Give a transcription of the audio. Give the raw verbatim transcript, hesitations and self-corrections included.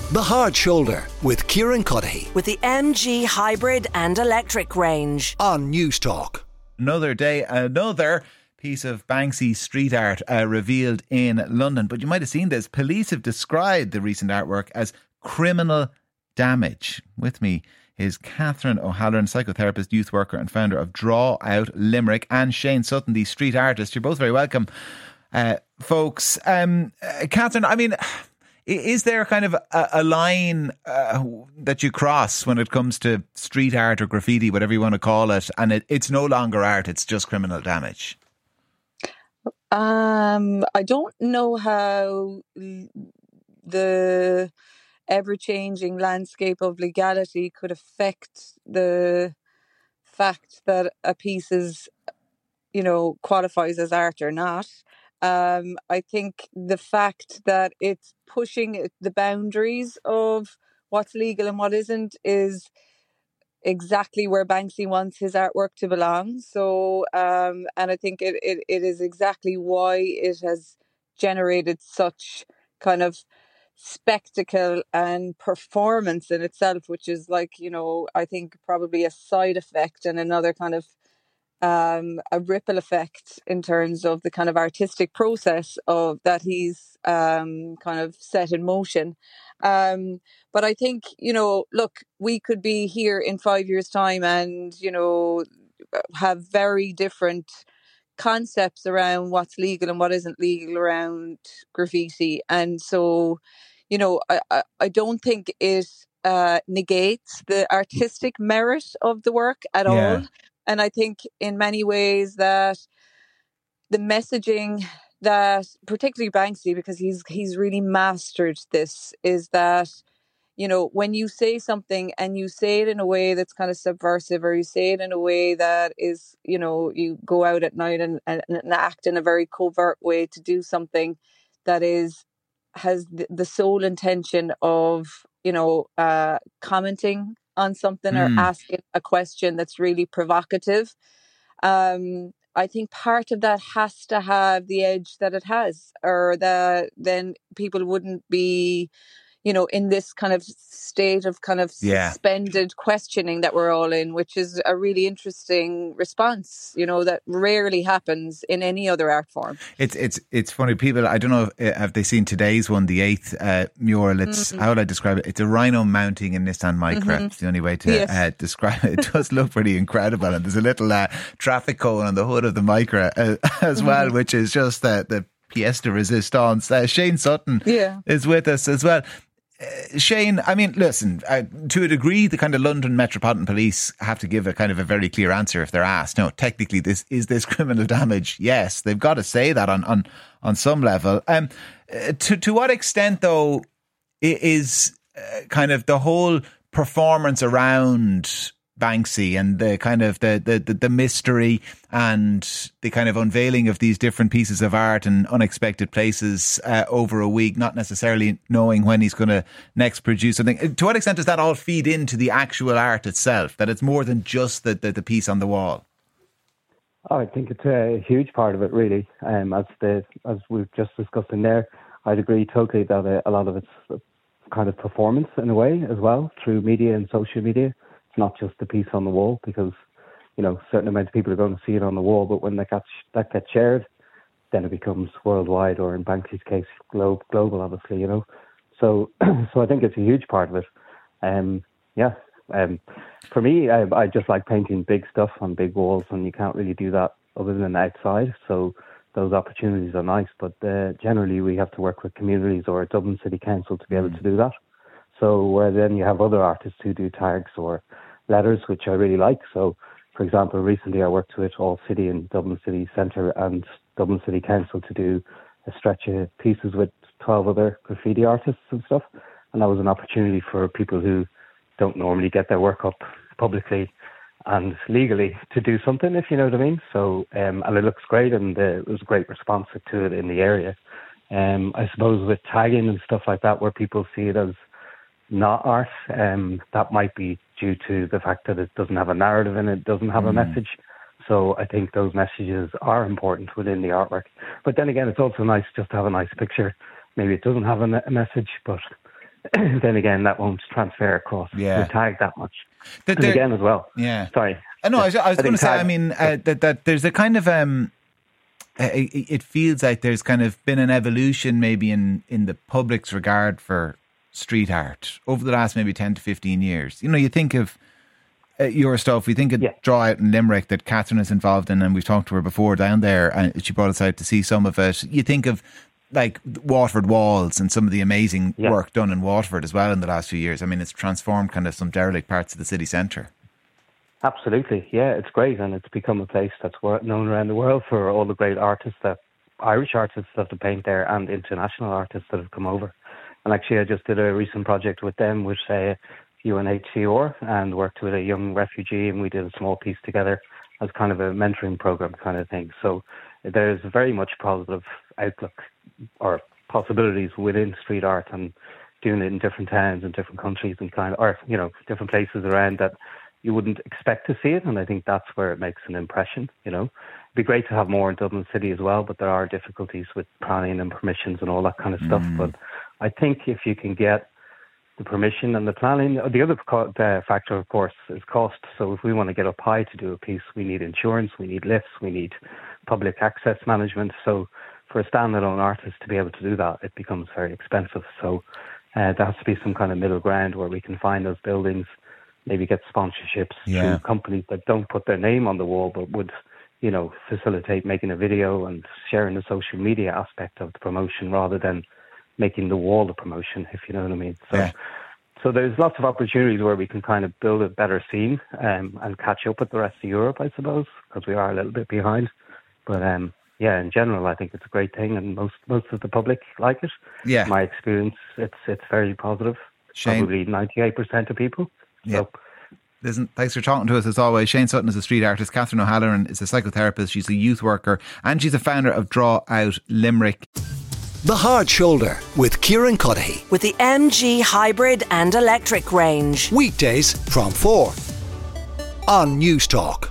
The Hard Shoulder with Kieran Cuddihy. With the M G hybrid and electric range. On News Talk. Another day, another piece of Banksy street art uh, revealed in London. But you might have seen this. Police have described the recent artwork as criminal damage. With me is Catherine O'Halloran, psychotherapist, youth worker and founder of Draw Out Limerick, and Shane Sutton, the street artist. You're both very welcome, uh, folks. Um, uh, Catherine, I mean... Is there kind of a, a line uh, that you cross when it comes to street art or graffiti, whatever you want to call it, and it, it's no longer art, it's just criminal damage? Um, I don't know how the ever-changing landscape of legality could affect the fact that a piece is, you know, qualifies as art or not. Um, I think the fact that it's pushing the boundaries of what's legal and what isn't is exactly where Banksy wants his artwork to belong. So, um, and I think it, it, it is exactly why it has generated such kind of spectacle and performance in itself, which is like, you know, I think probably a side effect and another kind of um, a ripple effect in terms of the kind of artistic process of that he's um, kind of set in motion. Um, but I think, you know, look, we could be here in five years' time and, you know, have very different concepts around what's legal and what isn't legal around graffiti. And so, you know, I, I, I don't think it uh, negates the artistic merit of the work at Yeah. all. And I think in many ways that the messaging that, particularly Banksy, because he's he's really mastered this, is that, you know, when you say something and you say it in a way that's kind of subversive, or you say it in a way that is, you know, you go out at night and, and, and act in a very covert way to do something that is has the, the sole intention of, you know, uh, commenting on something Mm. or asking a question that's really provocative. Um, I think part of that has to have the edge that it has, or that then people wouldn't be, you know, in this kind of state of kind of Yeah. suspended questioning that we're all in, which is a really interesting response, you know, that rarely happens in any other art form. It's it's it's funny. People, I don't know, if, have they seen today's one, the eighth uh, mural? It's Mm-hmm. how would I describe it? It's a rhino mounting a Nissan Micra. Mhm. It's the only way to Yes. uh, describe it. It does look pretty incredible, and there's a little uh, traffic cone on the hood of the Micra uh, as well, Mhm. which is just uh, the pièce de résistance. Uh, Shane Sutton Yeah. is with us as well. Uh, Shane, I mean, listen, uh, to a degree, the kind of London Metropolitan Police have to give a kind of a very clear answer if they're asked. No, technically, this is this criminal damage? Yes, they've got to say that on on, on some level. Um, uh, to to what extent, though, i- is uh, kind of the whole performance around Banksy and the kind of the, the, the, the mystery and the kind of unveiling of these different pieces of art in unexpected places uh, over a week, not necessarily knowing when he's going to next produce something. To what extent does that all feed into the actual art itself, that it's more than just the, the, the piece on the wall? Oh, I think it's a huge part of it, really. Um, as the as we've just discussed in there, I'd agree totally that a, a lot of it's kind of performance in a way as well, through media and social media. It's not just the piece on the wall, because, you know, a certain amount of people are going to see it on the wall, but when that gets, that gets shared, then it becomes worldwide, or in Banksy's case, globe, global, obviously, you know. So so I think it's a huge part of it. Um, yeah. Um, for me, I, I just like painting big stuff on big walls, and you can't really do that other than outside. So those opportunities are nice, but uh, generally we have to work with communities or Dublin City Council to be able to do that. So where then you have other artists who do tags or letters, which I really like. So, for example, recently I worked with All City and Dublin City Centre and Dublin City Council to do a stretch of pieces with twelve other graffiti artists and stuff. And that was an opportunity for people who don't normally get their work up publicly and legally to do something, if you know what I mean. So, um, and it looks great, and uh, it was a great response to it in the area. Um, I suppose with tagging and stuff like that, where people see it as not art, um, that might be due to the fact that it doesn't have a narrative in it, doesn't have mm. a message. So I think those messages are important within the artwork. But then again, it's also nice just to have a nice picture. Maybe it doesn't have a, a message, but then again, that won't transfer across Yeah. the tag that much. That And there- again as well. Yeah. Sorry. Uh, no, I was, I was I going to think say, tag- I mean, uh, that, that there's a kind of, um, uh, it, it feels like there's kind of been an evolution maybe in, in the public's regard for street art over the last maybe ten to fifteen years. You know, you think of uh, your stuff, we think of Yeah. Draw Out in Limerick that Catherine is involved in, and we've talked to her before down there, and she brought us out to see some of it. You think of like Waterford Walls and some of the amazing Yeah. work done in Waterford as well in the last few years. I mean, it's transformed kind of some derelict parts of the city centre. Absolutely, yeah, it's great, and it's become a place that's wor- known around the world for all the great artists, that Irish artists that have paint there, and international artists that have come over. And actually, I just did a recent project with them, with uh, U N H C R, and worked with a young refugee, and we did a small piece together as kind of a mentoring program kind of thing. So there's very much positive outlook or possibilities within street art, and doing it in different towns and different countries and kind of, or you know, different places around that you wouldn't expect to see it. And I think that's where it makes an impression. You know, it'd be great to have more in Dublin City as well, but there are difficulties with planning and permissions and all that kind of stuff. Mm. But I think if you can get the permission and the planning, the other co- uh, factor, of course, is cost. So if we want to get up high to do a piece, we need insurance, we need lifts, we need public access management. So for a standalone artist to be able to do that, it becomes very expensive. So uh, there has to be some kind of middle ground where we can find those buildings, maybe get sponsorships Yeah. through companies that don't put their name on the wall, but would, you know, facilitate making a video and sharing the social media aspect of the promotion rather than making the wall the promotion, if you know what I mean. So, Yeah. so there's lots of opportunities where we can kind of build a better scene um, and catch up with the rest of Europe, I suppose, because we are a little bit behind. But um, yeah, in general, I think it's a great thing, and most most of the public like it. Yeah. My experience, it's it's very positive. Shane. Probably ninety-eight percent of people. Yeah. So, Listen, thanks for talking to us as always. Shane Sutton is a street artist. Catherine O'Halloran is a psychotherapist. She's a youth worker, and she's a founder of Draw Out Limerick. The Hard Shoulder with Kieran Cuddihy. With the M G hybrid and electric range. Weekdays from four on News Talk.